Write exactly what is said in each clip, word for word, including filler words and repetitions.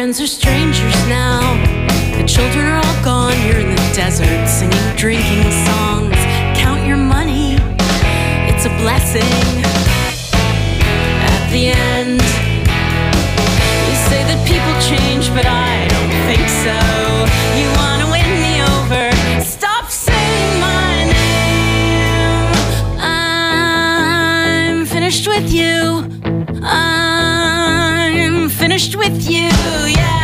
friends are strangers now. The children are all gone. You're in the desert singing drinking songs. Count your money, it's a blessing. At the end, you say that people change, but I don't think so. You wanna win me over, stop saying my name. I'm finished with you. I'm finished with you, yeah.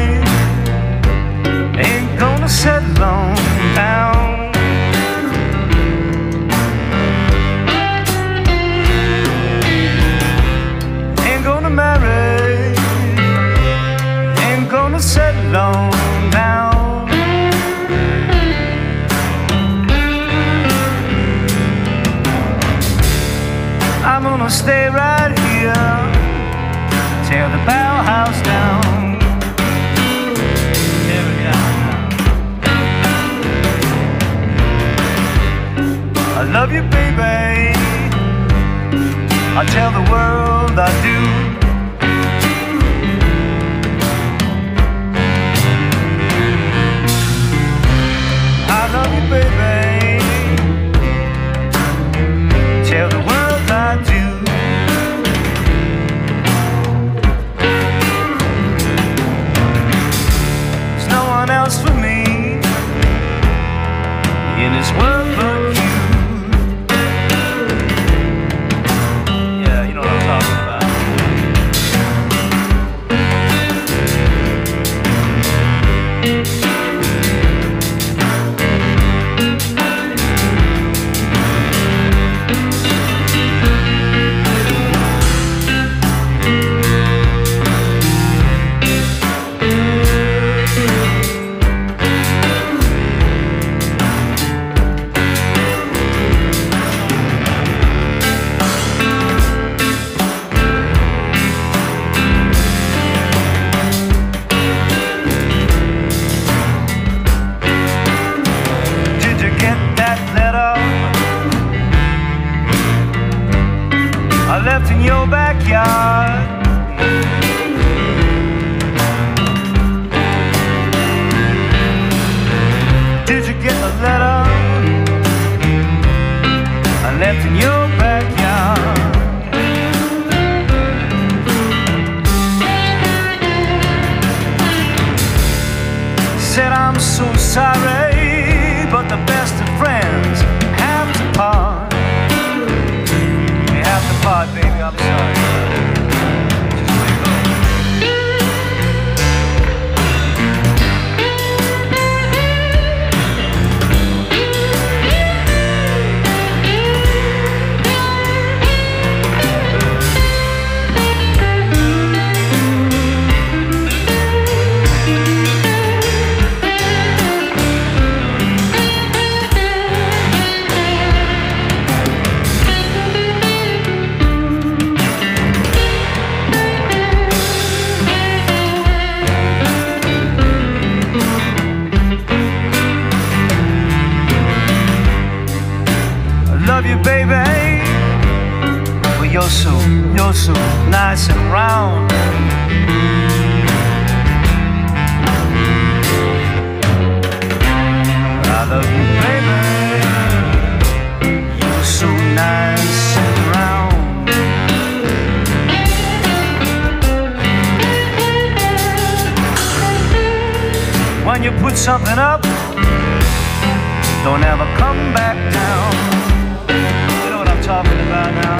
settle on down. alone down. I'm gonna stay right here, tear the Bauhaus down. Tear it down. I love you, baby. I tell the world I do. I love you, baby. Tell the world I do. There's no one else for me in this world but you. Yeah, you know what I'm talking about. I left in your backyard. Did you get the letter I left in your backyard? Said I'm so sorry, but the best of friends have to part. Part, baby, I'm sorry. Just let it go. Love you, baby. Well, you're so, you're so nice and round. I love you, baby. You're so nice and round. When you put something up, don't ever come back down. Talking about now.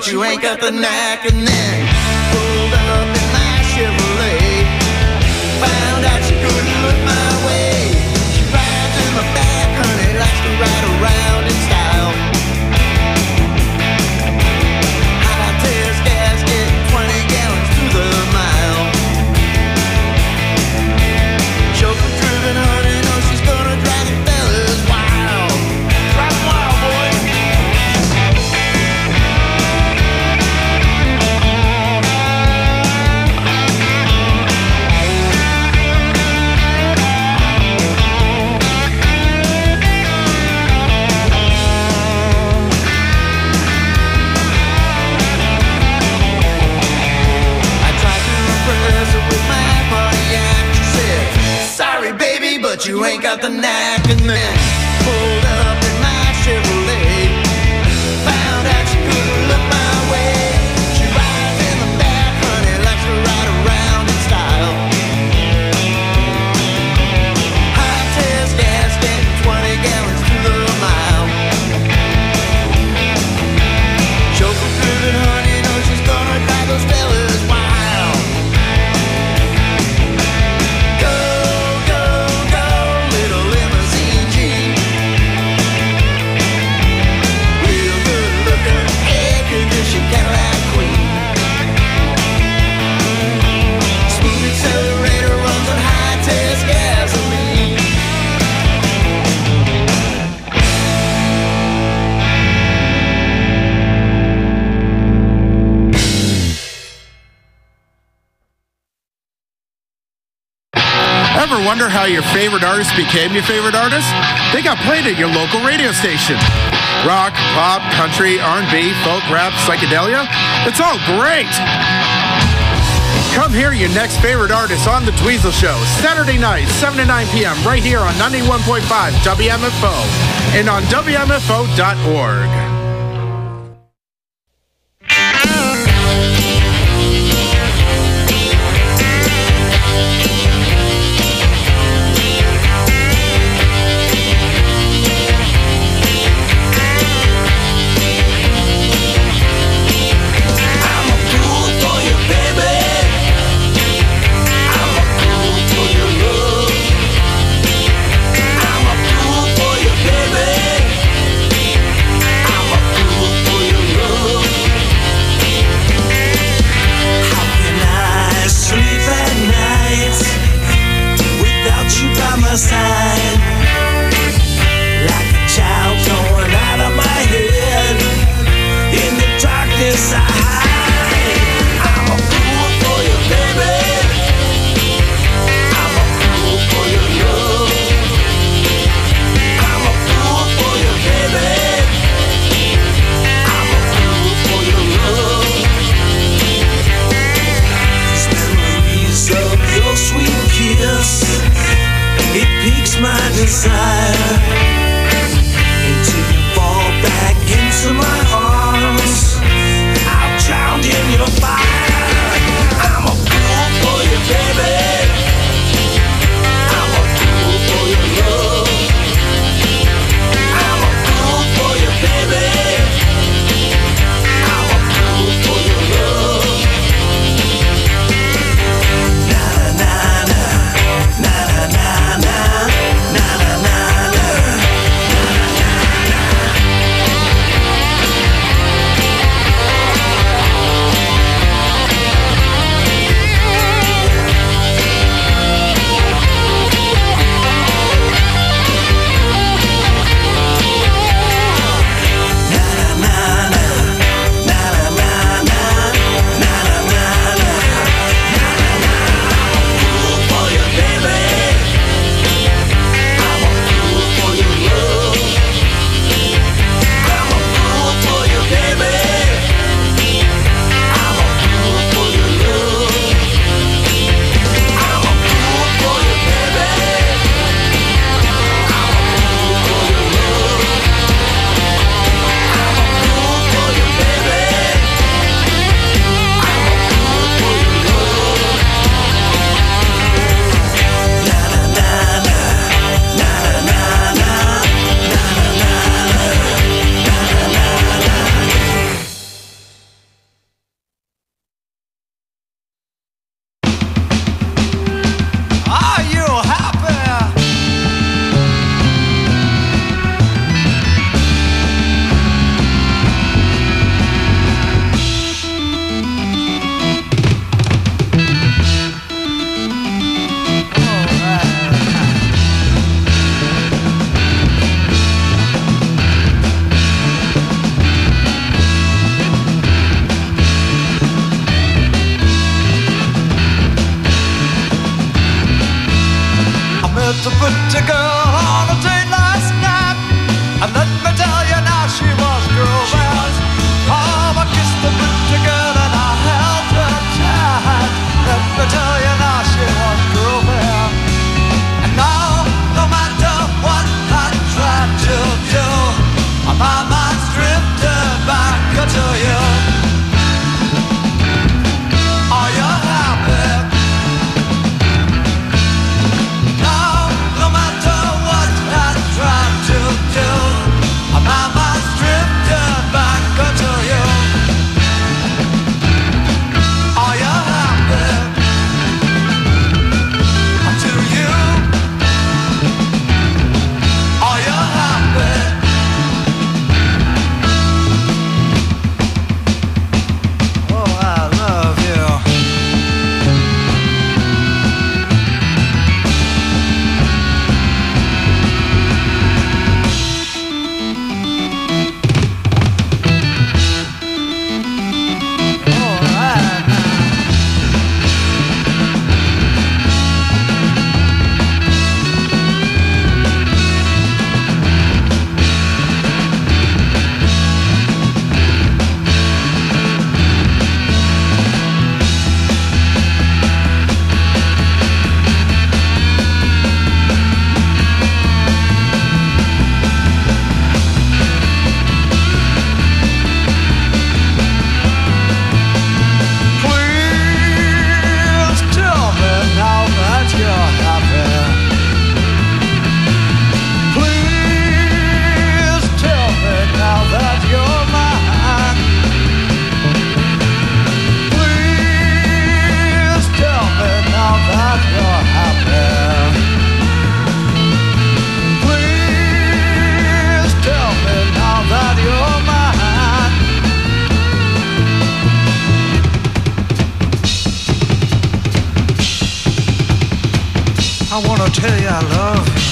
you ain't got the knack. And then pulled up in my Chevrolet, found out she couldn't look my way. She rides in my back, honey, likes to ride around in style. High test gas, getting twenty gallons to the mile. Chauffeur driven, honey, knows she's gonna drive the fellas wild. Drive 'em wild, boy. But you ain't got the knack. And then pulled up in my Chevrolet, found out she couldn't look my way. She rides in the back, honey, likes to ride around in style. High test gas, getting twenty gallons to the mile. Chauffeur driven, honey, knows she's gonna drive those fellas wild. Ever wonder how your favorite artist became your favorite artist? They got played at your local radio station. Rock, pop, country, R and B, folk, rap, psychedelia. It's all great. Come hear your next favorite artist on The Dweezil Show, Saturday night, seven to nine p.m. right here on ninety-one point five W M F O and on W M F O dot org. I'm a pretty girl on a date last night. And let me tell you now, she was girl bad. Oh, I kissed the pretty girl and I held her tight. Let me tell you now, she was girl bad. And now, no matter what I try to do, my mind's drifting back to you. Are you happy? Now, no matter what I try to do, my mind's drifting back to you. Are you happy? To you. Are you happy? I wanna tell you I love you.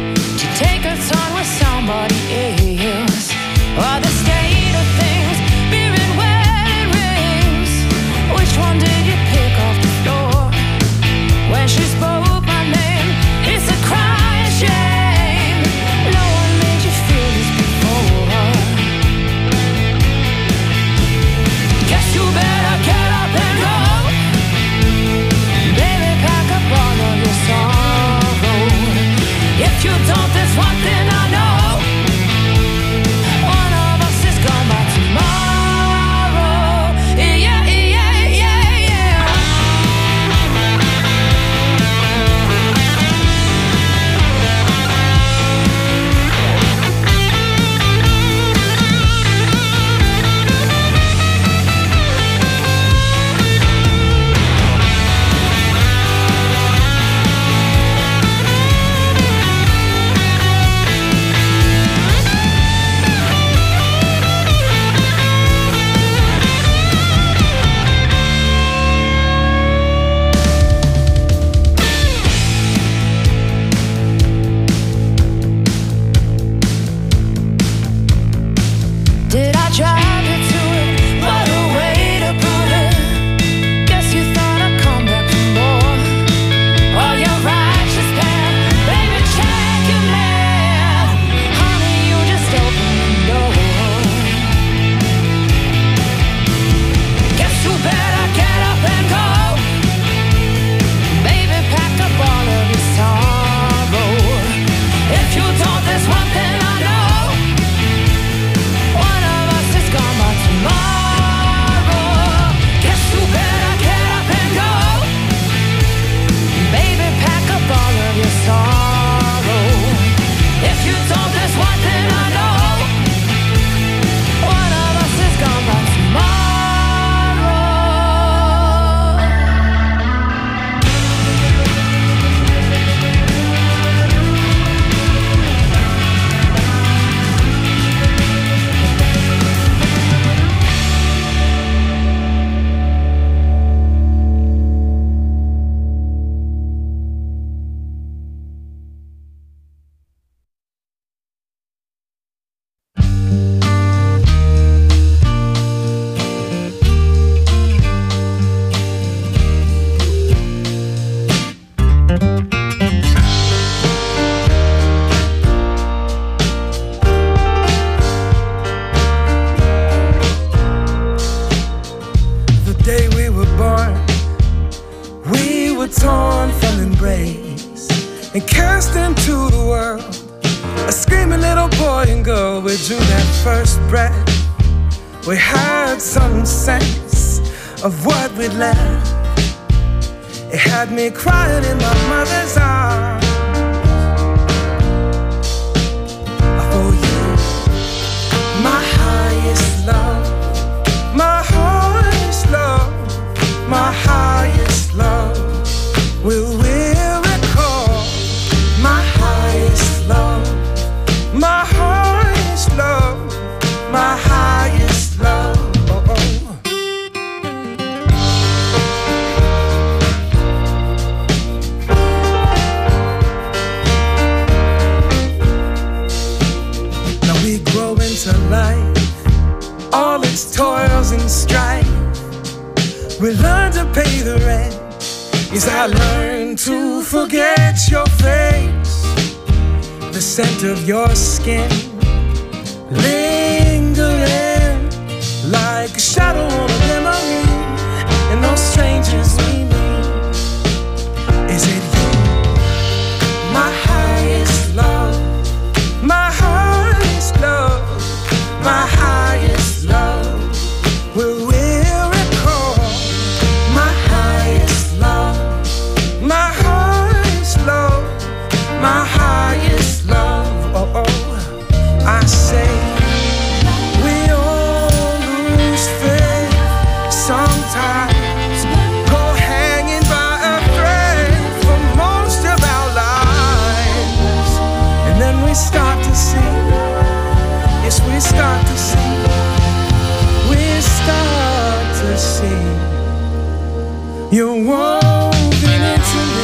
somebody else, or the state of things torn from embrace and cast into the world. A screaming little boy and girl, we drew that first breath. We had some sense of what we'd left. It had me crying in my mother's arms. For you, my highest love, my highest love, my highest love. Will we recall my highest love, my highest love, my highest love? Oh, oh. Now we grow into life, all its toils and strife. We learn to pay the rent. Yes, I learned to forget your face, the scent of your skin, lingering like a shadow on a memory, and those strangers we meet. Is it you, my highest love, my highest love, my highest love? Will we recall my highest love, my highest love, my highest love? Oh, oh, I say we all lose faith sometimes, go hanging by a thread for most of our lives, and then we start to see, yes, we start to see, we start to see you're woven into me.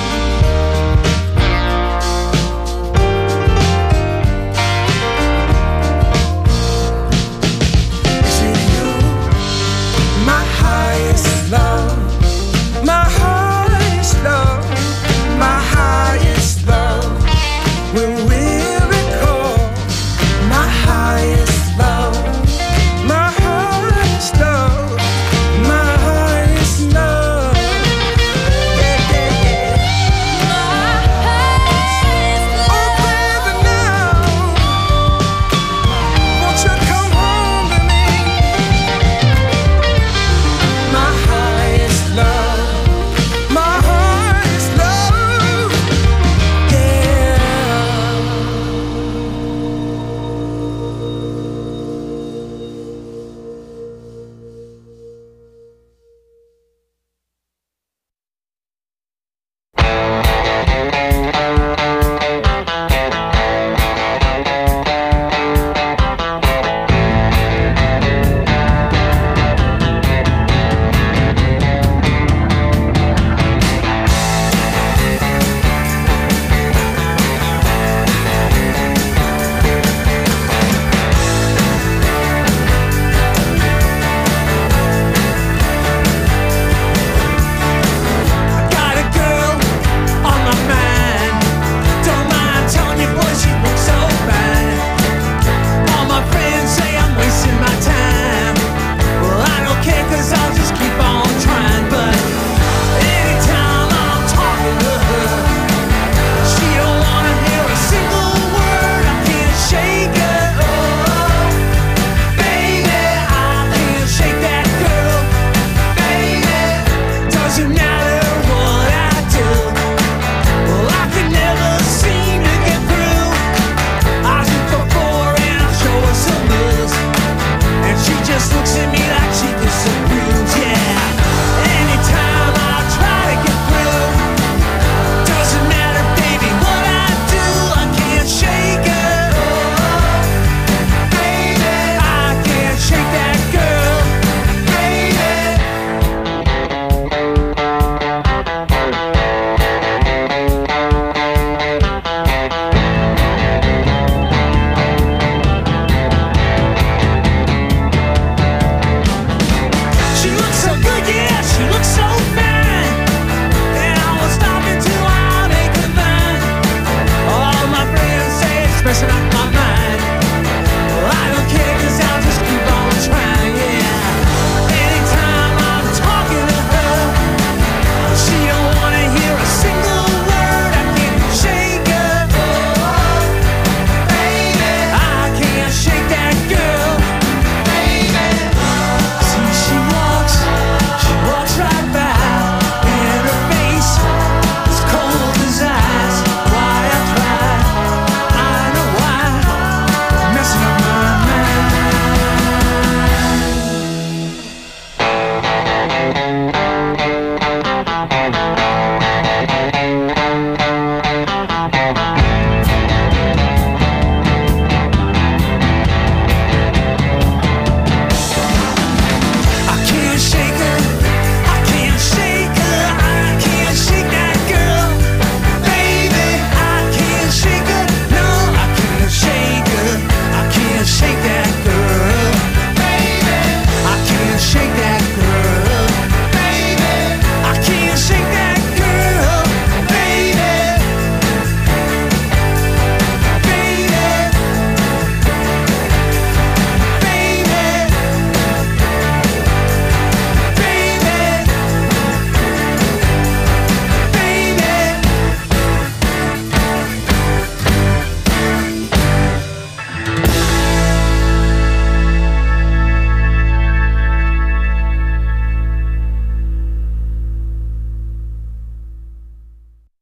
Is it you, my highest love, my highest love, my highest love? When we recall my highest love, my highest love, my highest love.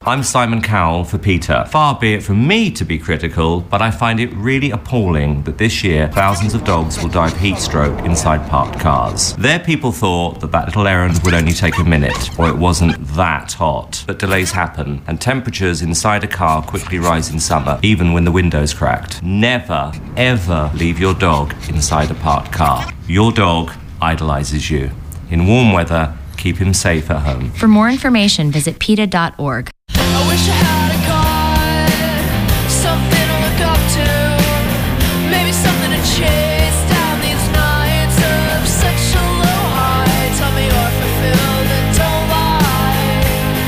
I'm Simon Cowell for PETA. Far be it from me to be critical, but I find it really appalling that this year thousands of dogs will die of heat stroke inside parked cars. Their people thought that that little errand would only take a minute, or it wasn't that hot. But delays happen, and temperatures inside a car quickly rise in summer, even when the window's cracked. Never, ever leave your dog inside a parked car. Your dog idolizes you. In warm weather, keep him safe at home. For more information, visit PETA dot org. I wish I had a God, something to look up to, maybe something to chase down these nights of such a low high. Tell me you're fulfilled and don't lie.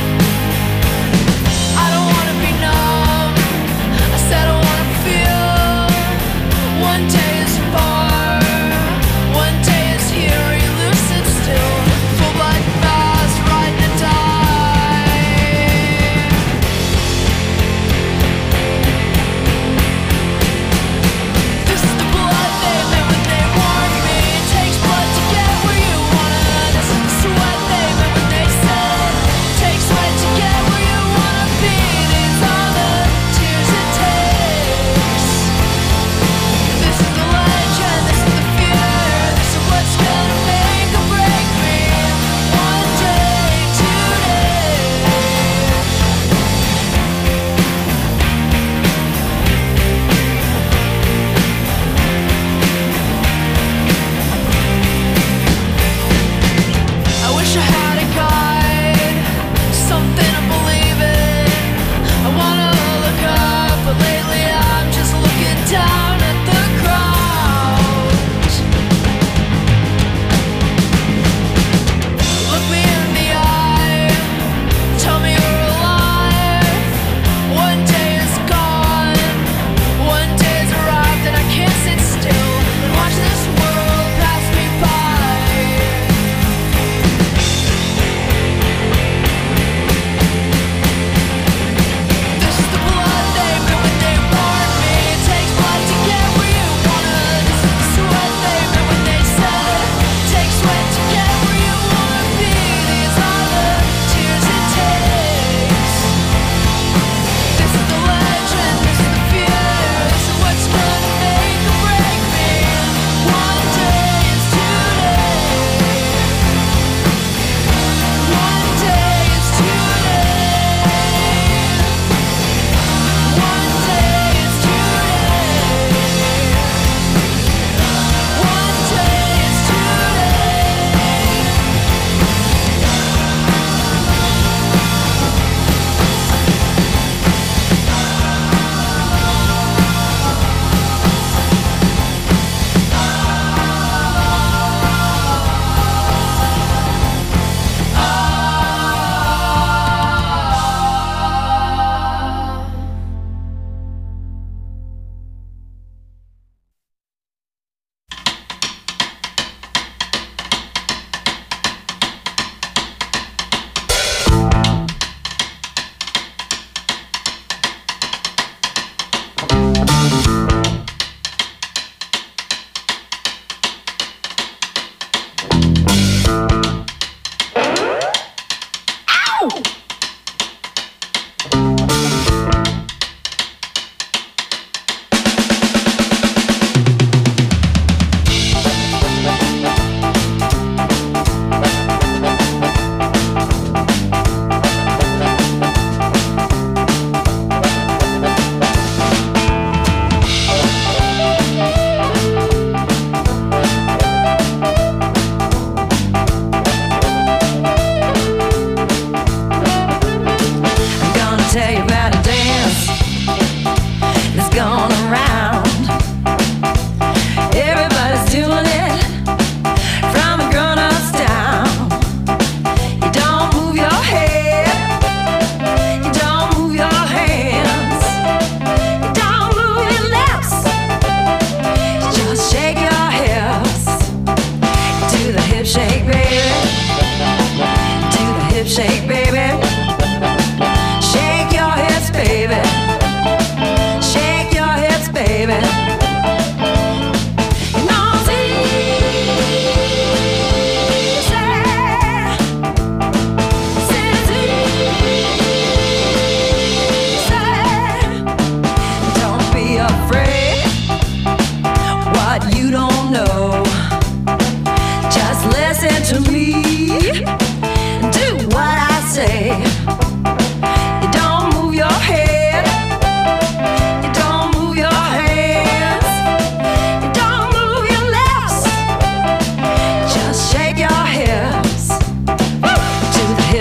I don't wanna be numb, I said I wanna feel. One day is far, one day is here, elusive still, full black fast, riding a die.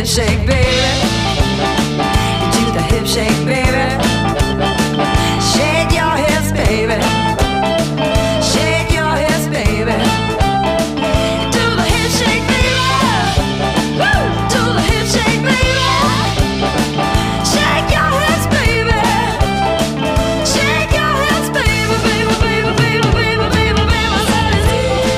shake, baby. Do the hip shake, baby. Shake your hips, baby. Shake your hips, baby. Do the hip shake, baby. Woo! Do the hip shake, baby. Shake your hips, baby. Shake your hips, baby, baby, baby, baby, baby, baby, baby. That is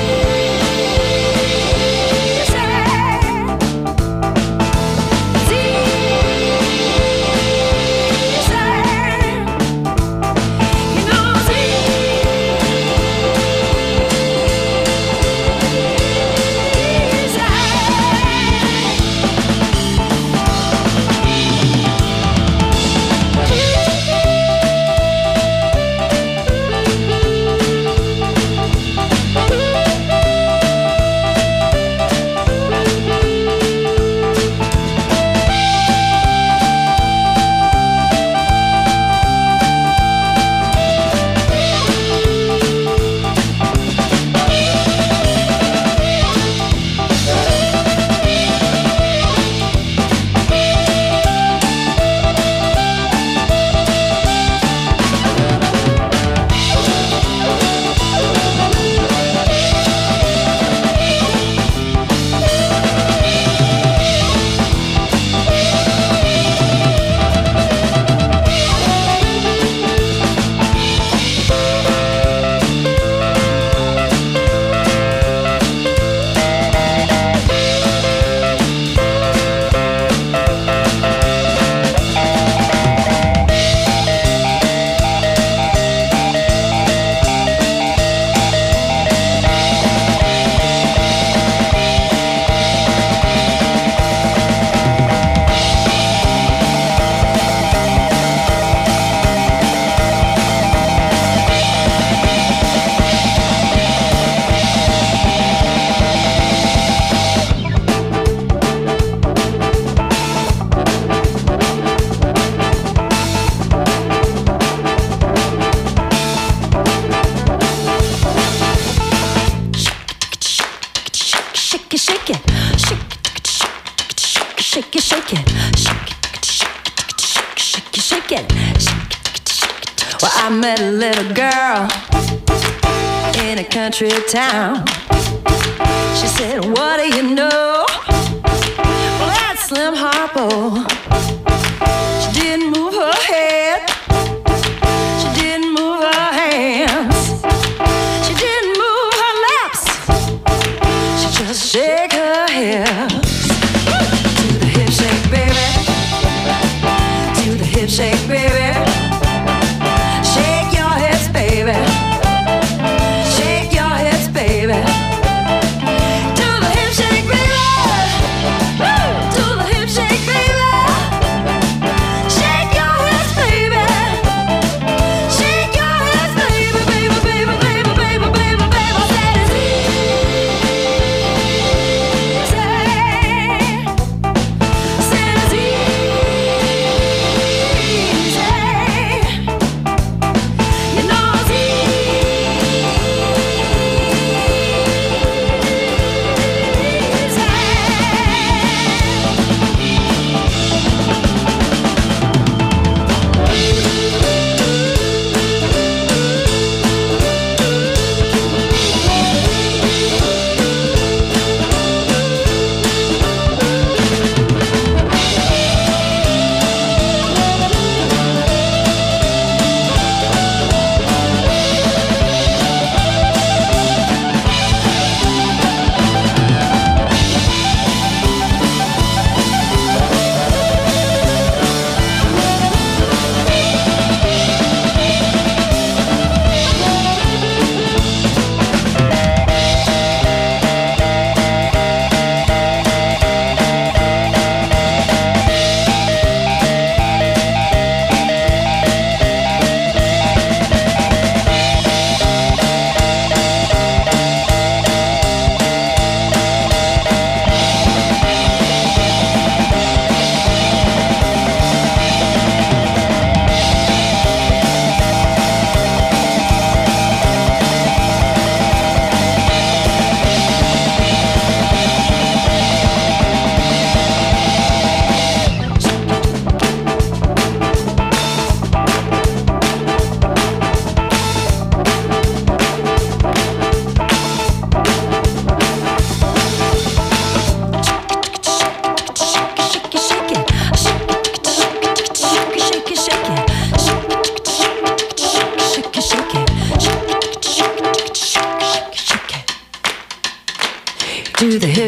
shake it, shake it, shake it, shake it, shake it, shake it, shake it, shake it, shake it. Well, I met a little girl in a country town. She said, what do you know? Well, that's Slim Harpo. She didn't move her head. She didn't move her hands. She didn't move her lips. She just shake her hips. Do the hip shake, baby. Do the hip shake, baby. Shake your hips, baby. Shake your hips, baby. Do the hip shake, baby. Woo! Do the hip shake, baby.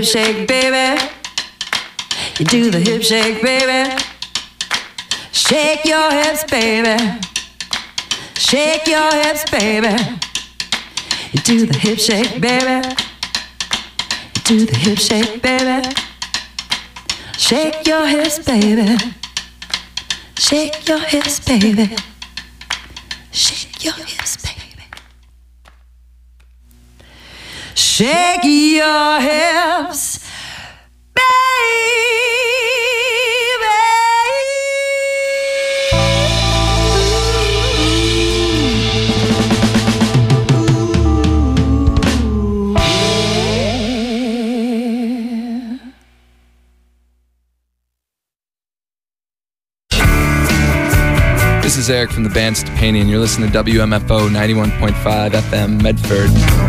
shake, baby. You do the hip shake, baby. Shake your hips, baby. Shake your hips, baby. You do the hip shake, baby. You do the hip shake, baby. Shake your hips, baby. Shake your hips, baby. Shake your hips, baby. Shake your hips, baby. This is Eric from the band Stepani, and you're listening to W M F O ninety-one point five F M Medford.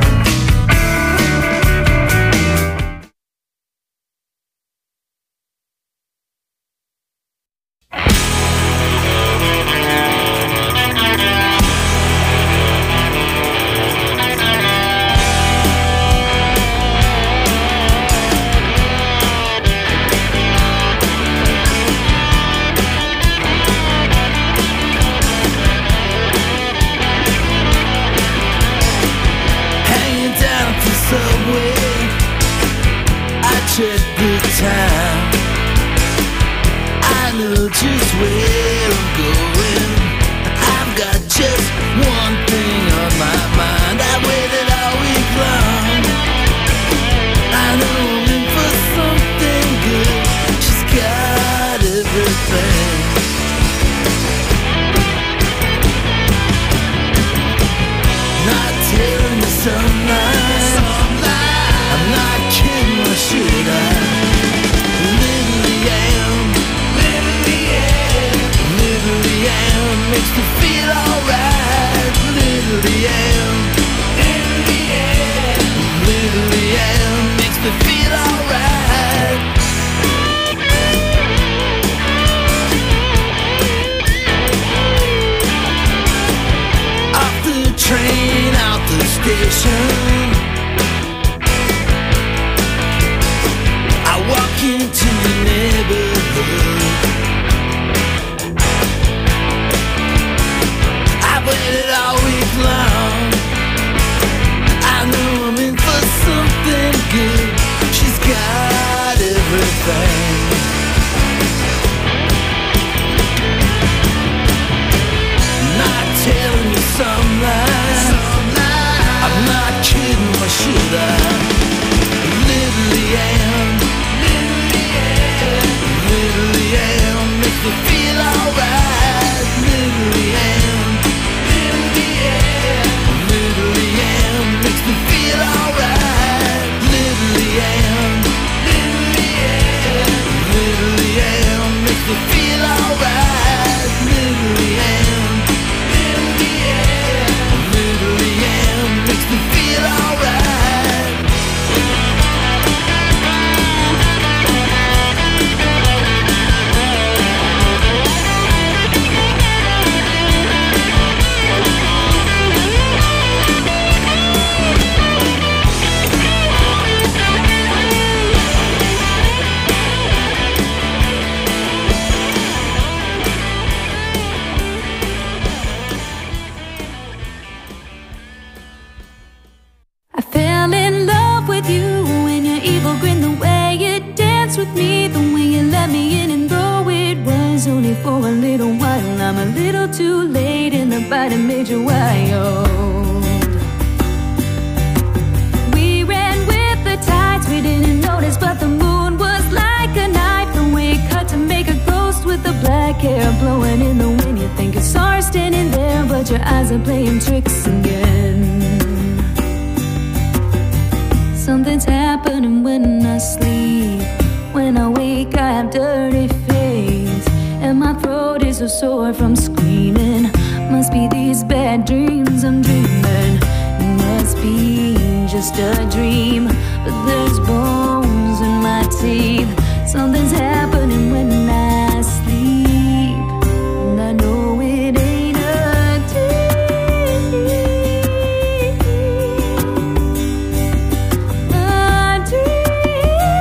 Something's happening when I sleep, and I know it ain't a dream. A dream.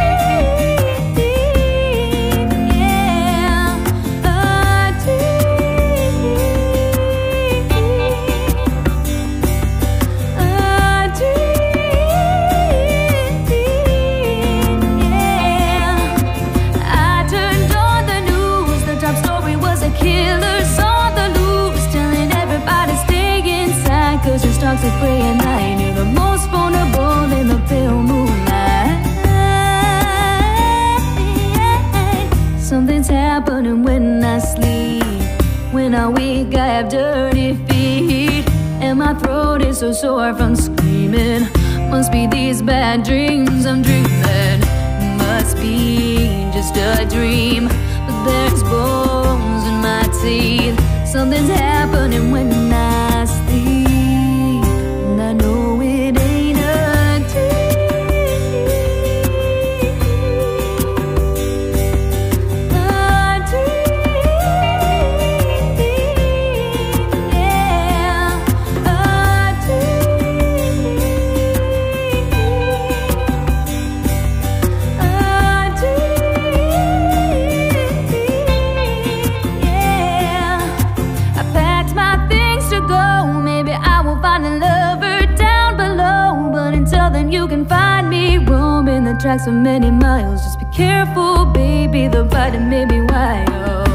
happening when I sleep. When I wake, I have dirty feet, and my throat is so sore from screaming. Must be these bad dreams I'm dreaming. Must be just a dream. But there's bones in my teeth. Something's happening when I sleep, and I know it ain't a dream. A dream, yeah. A dream, a dream, yeah. I packed my things to go. Maybe I will find a lover down below, but until then you can find me roaming the tracks for many miles. Just be careful, baby, the bite may be wild.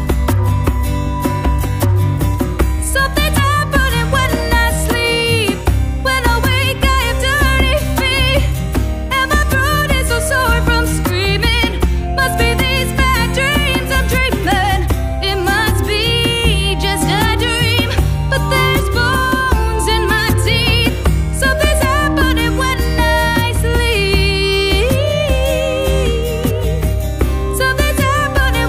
Something's happening when I sleep. When I wake, I have dirty feet, and my throat is so sore from screaming. Must be these bad dreams I'm dreaming. It must be just a dream, but there's bones in my teeth. Something's happening when I sleep. Something's happening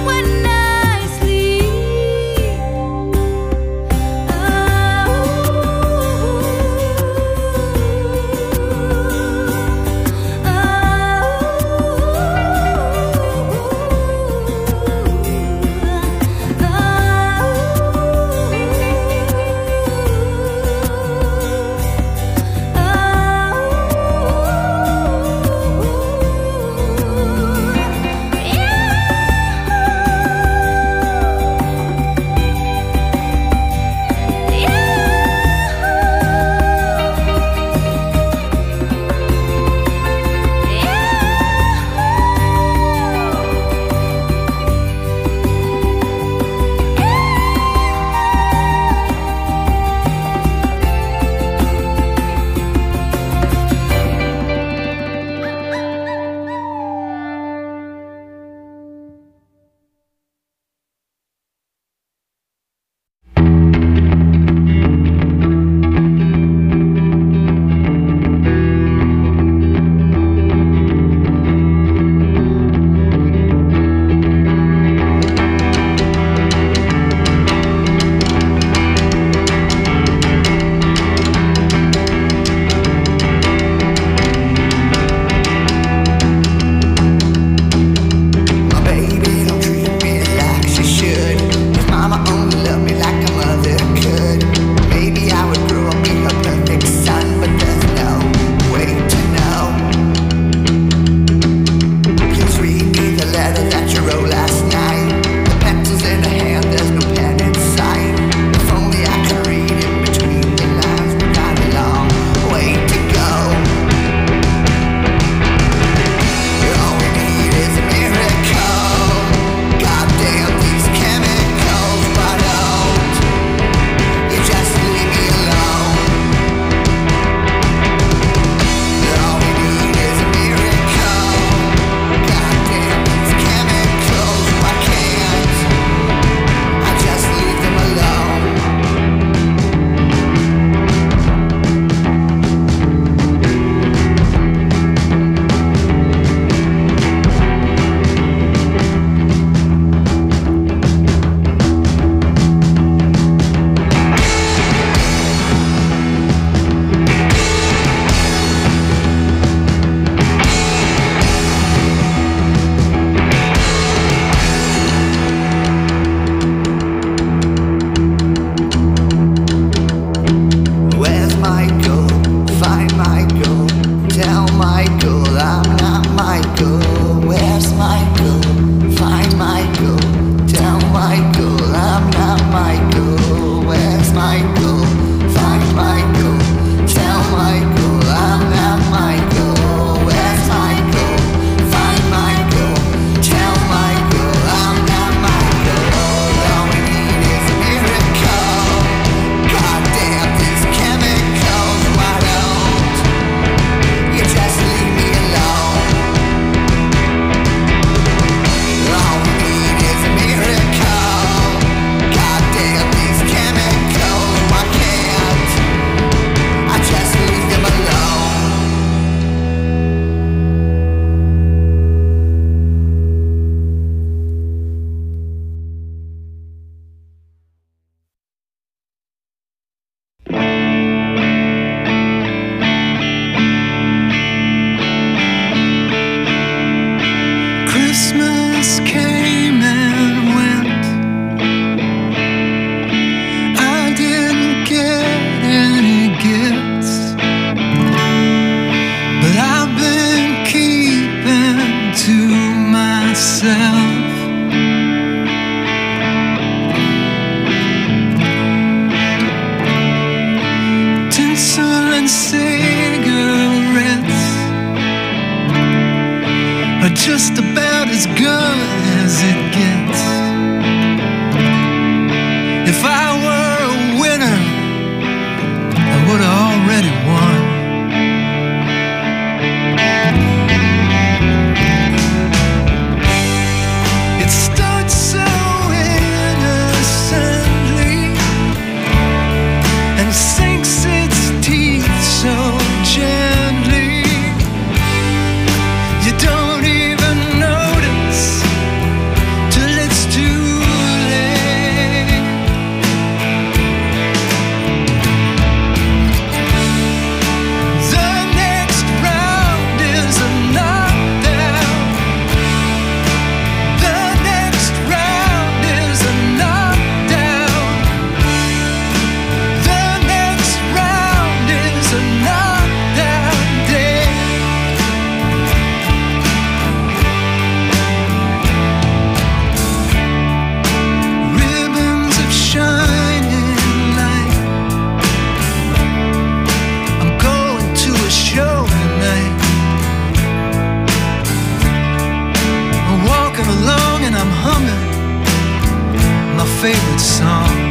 favorite song.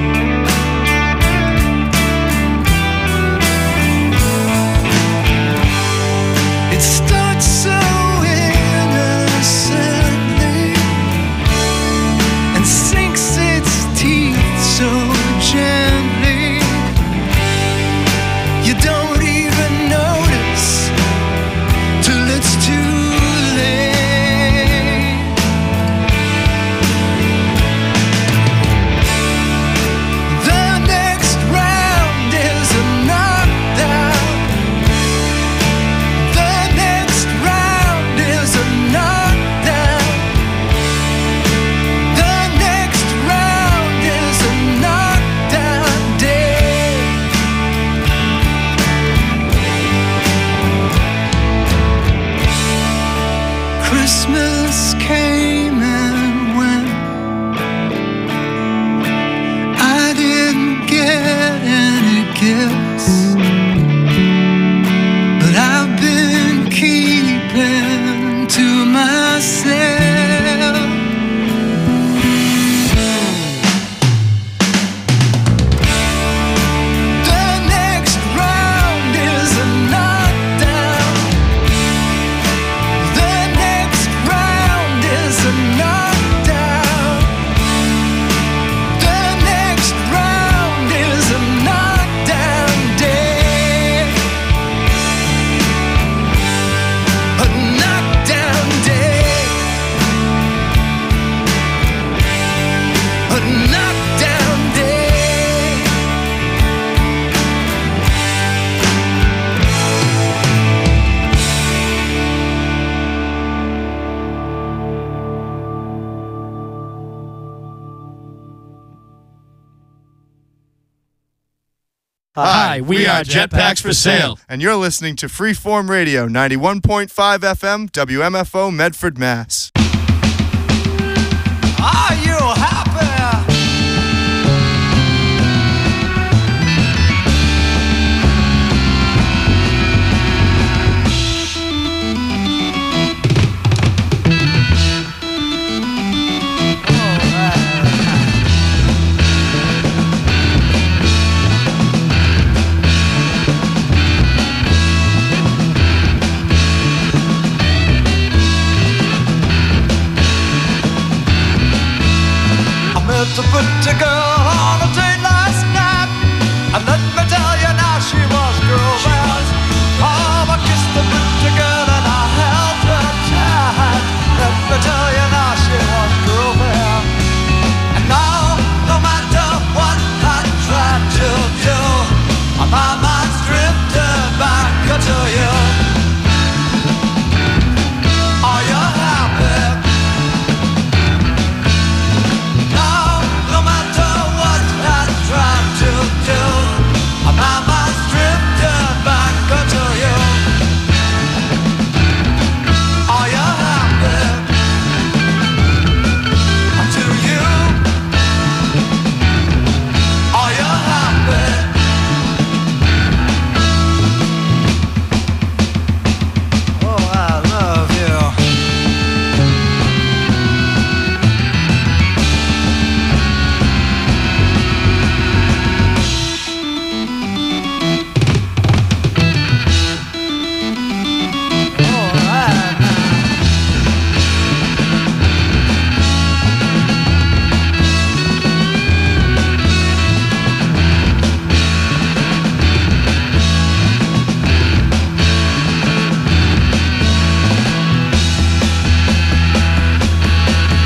It starts so innocently and sinks its teeth so gently. You don't even notice till it's too late. The next round is a knockdown. The next round is a knockdown. The next round is a knockdown day. Christmas came and went. I didn't get any gifts, but I've been keeping to myself. The next round is a knockdown. The next round is a knockdown. The next round is a knockdown day. A knockdown day. A knockdown day. Hi, we are Jetpacks for Sale. And you're listening to Freeform Radio, ninety-one point five F M, W M F O, Medford, Mass. Are you happy? I met a pretty girl on a date last night, and let me tell you now, she was